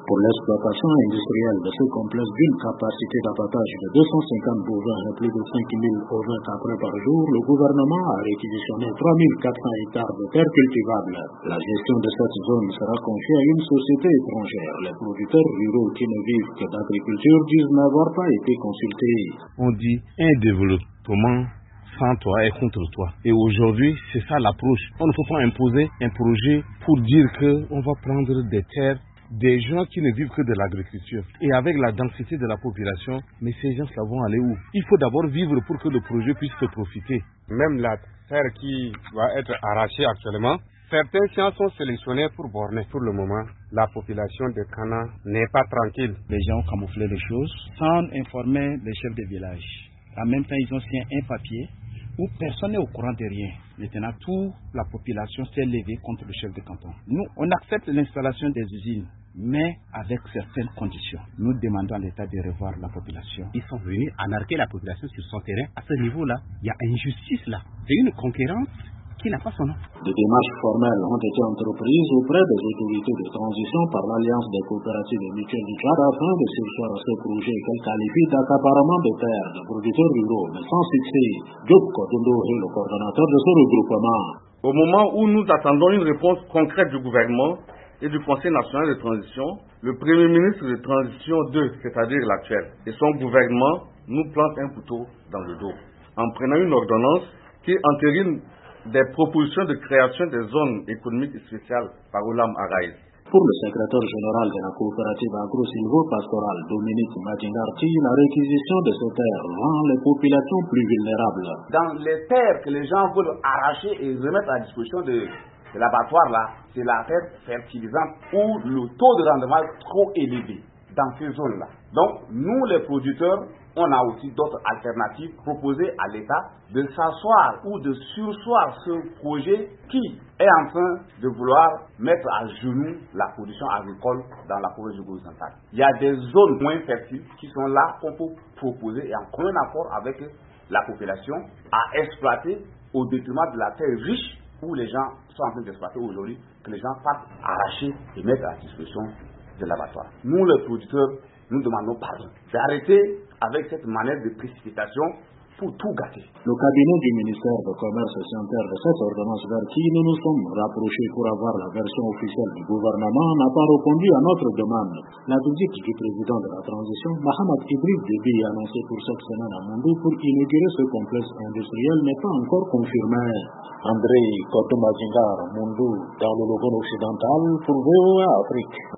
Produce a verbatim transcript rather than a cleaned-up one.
Pour l'exploitation industrielle de ce complexe d'une capacité d'abattage de deux cent cinquante bovins et plus de cinq mille ovins caprins par jour, le gouvernement a réquisitionné trois mille quatre cents hectares de terres cultivables. La gestion de cette zone sera confiée à une société étrangère. Les producteurs ruraux qui ne vivent que d'agriculture disent n'avoir pas été consultés. On dit un développement sans toi et contre toi. Et aujourd'hui, c'est ça l'approche. On ne peut pas imposer un projet pour dire qu'on va prendre des terres des gens qui ne vivent que de l'agriculture. Et avec la densité de la population, mais ces gens-là vont aller où? Il faut d'abord vivre pour que le projet puisse se profiter. Même la terre qui va être arrachée actuellement, certains champs sont sélectionnés pour borner. Pour le moment, la population de Kana n'est pas tranquille. Les gens ont camouflé les choses sans informer les chefs de village. En même temps, ils ont signé un papier où personne n'est au courant de rien. Maintenant, toute la population s'est levée contre le chef de canton. Nous, on accepte l'installation des usines, mais avec certaines conditions. Nous demandons à l'État de revoir la population. Ils sont venus anarquer la population sur son terrain. À ce niveau-là, il y a injustice là. C'est une concurrence qui n'a pas son nom. Des démarches formelles ont été entreprises auprès des autorités de transition par l'Alliance des coopératives et mutuelles du Tchad afin de surseoir à ce projet qu'elle qualifie d'accaparement de terres de producteurs ruraux, mais sans succès. Diop Kotondo est le coordonnateur de ce regroupement. Au moment où nous attendons une réponse concrète du gouvernement et du Conseil national de transition, le Premier ministre de transition deux, c'est-à-dire l'actuel, et son gouvernement nous plantent un couteau dans le dos en prenant une ordonnance qui entérine des propositions de création des zones économiques spéciales par Oulam Araïs. Pour le secrétaire général de la coopérative agro-silvo-pastorale, Dominique Madingarti, la réquisition de ces terres rend les populations plus vulnérables. Dans les terres que les gens veulent arracher et remettre à disposition de, de l'abattoir, là, c'est la terre fertilisante où le taux de rendement est trop élevé dans ces zones-là. Donc, nous les producteurs, on a aussi d'autres alternatives proposées à l'État de s'asseoir ou de surseoir ce projet qui est en train de vouloir mettre à genoux la production agricole dans la province du Gourou-Central. Il y a des zones moins fertiles qui sont là qu'on peut proposer et en commun accord avec la population à exploiter au détriment de la terre riche où les gens sont en train d'exploiter aujourd'hui, que les gens partent arracher et mettre à disposition de l'abattoir. Nous les producteurs, nous demandons pardon d'arrêter avec cette manière de précipitation pour tout gâter. Le cabinet du ministère de Commerce et Sanitaire de cette ordonnance vers qui nous nous sommes rapprochés pour avoir la version officielle du gouvernement n'a pas répondu à notre demande. La visite du président de la transition, Mohamed Idriss Déby, annoncé pour cette semaine à Mondou pour inaugurer ce complexe industriel n'est pas encore confirmé. André Kotomazingar, Mondou, dans le Logone occidental pour V O A Afrique.